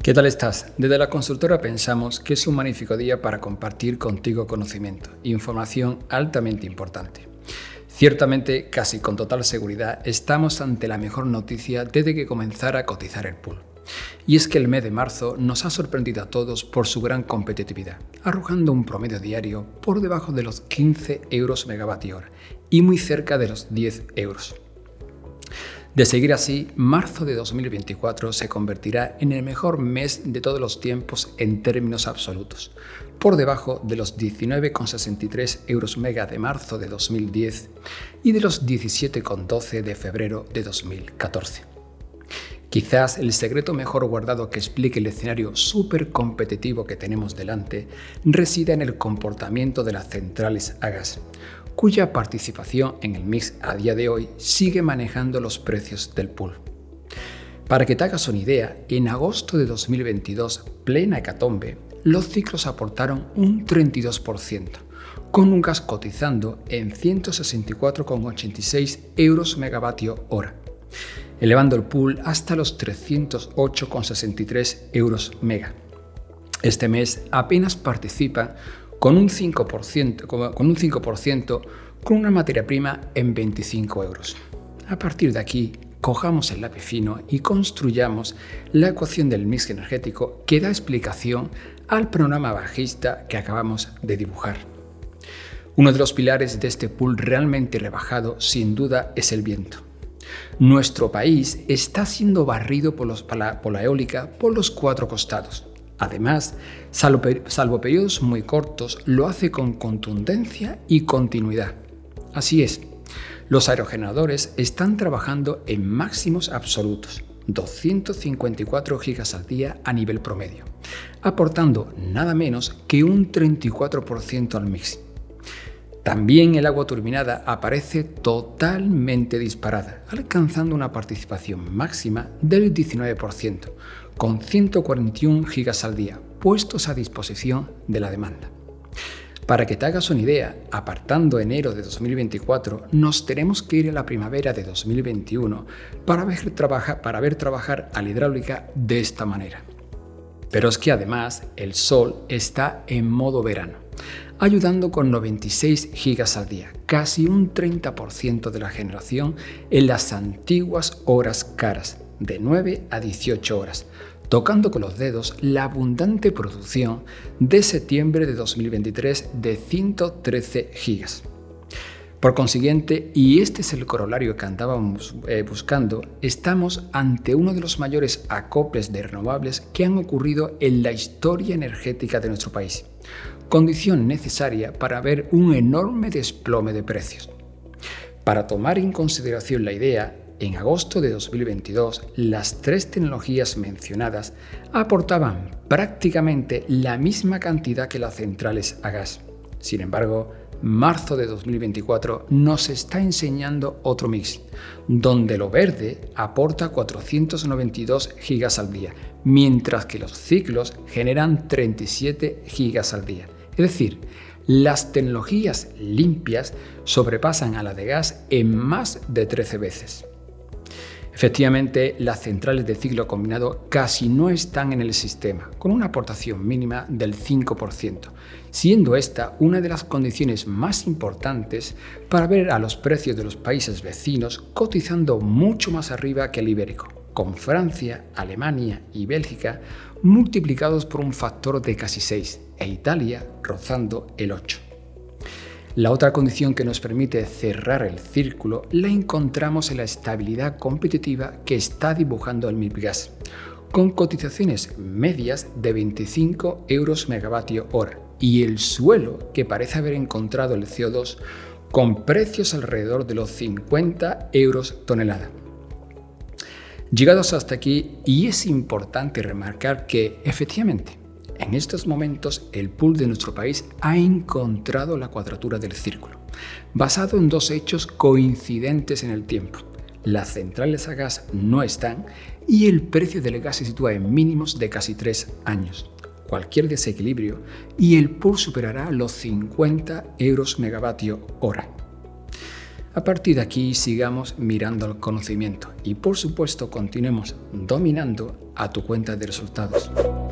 ¿Qué tal estás? Desde la consultora pensamos que es un magnífico día para compartir contigo conocimiento e información altamente importante. Ciertamente, casi con total seguridad, estamos ante la mejor noticia desde que comenzara a cotizar el pool. Y es que el mes de marzo nos ha sorprendido a todos por su gran competitividad, arrojando un promedio diario por debajo de los 15 euros megavatio hora y muy cerca de los 10 euros. De seguir así, marzo de 2024 se convertirá en el mejor mes de todos los tiempos en términos absolutos, por debajo de los 19,63 euros mega de marzo de 2010 y de los 17,12 de febrero de 2014. Quizás el secreto mejor guardado que explique el escenario súper competitivo que tenemos delante resida en el comportamiento de las centrales a gas, cuya participación en el mix a día de hoy sigue manejando los precios del pool. Para que te hagas una idea, en agosto de 2022, plena hecatombe, los ciclos aportaron un 32%, con un gas cotizando en 164,86 euros megavatio hora, elevando el pool hasta los 308,63 euros mega. Este mes apenas participa con un 5%, con una materia prima en 25 euros. A partir de aquí, cojamos el lápiz fino y construyamos la ecuación del mix energético que da explicación al panorama bajista que acabamos de dibujar. Uno de los pilares de este pool realmente rebajado, sin duda, es el viento. Nuestro país está siendo barrido por la eólica por los cuatro costados. Además, salvo periodos muy cortos, lo hace con contundencia y continuidad. Así es, los aerogeneradores están trabajando en máximos absolutos, 254 gigas al día a nivel promedio, aportando nada menos que un 34% al mix. También el agua turbinada aparece totalmente disparada, alcanzando una participación máxima del 19%, con 141 gigas al día, puestos a disposición de la demanda. Para que te hagas una idea, apartando enero de 2024, nos tenemos que ir a la primavera de 2021 para ver trabajar a la hidráulica de esta manera. Pero es que además el sol está en modo verano, ayudando con 96 gigas al día, casi un 30% de la generación en las antiguas horas caras, de 9 a 18 horas, tocando con los dedos la abundante producción de septiembre de 2023 de 113 gigas. Por consiguiente, y este es el corolario que andábamos buscando, estamos ante uno de los mayores acoples de renovables que han ocurrido en la historia energética de nuestro país, condición necesaria para ver un enorme desplome de precios. Para tomar en consideración la idea, en agosto de 2022, las tres tecnologías mencionadas aportaban prácticamente la misma cantidad que las centrales a gas. Sin embargo, marzo de 2024 nos está enseñando otro mix, donde lo verde aporta 492 gigas al día, mientras que los ciclos generan 37 gigas al día. Es decir, las tecnologías limpias sobrepasan a la de gas en más de 13 veces. Efectivamente, las centrales de ciclo combinado casi no están en el sistema, con una aportación mínima del 5%, siendo esta una de las condiciones más importantes para ver a los precios de los países vecinos cotizando mucho más arriba que el ibérico, con Francia, Alemania y Bélgica multiplicados por un factor de casi 6 e Italia rozando el 8. La otra condición que nos permite cerrar el círculo la encontramos en la estabilidad competitiva que está dibujando el MIPGAS, con cotizaciones medias de 25 euros megavatio hora y el suelo que parece haber encontrado el CO2 con precios alrededor de los 50 euros tonelada. Llegados hasta aquí, y es importante remarcar que, efectivamente, en estos momentos, el pool de nuestro país ha encontrado la cuadratura del círculo, basado en dos hechos coincidentes en el tiempo. Las centrales a gas no están y el precio del gas se sitúa en mínimos de casi 3 años. Cualquier desequilibrio y el pool superará los 50 euros megavatio hora. A partir de aquí sigamos mirando al conocimiento y por supuesto continuemos dominando a tu cuenta de resultados.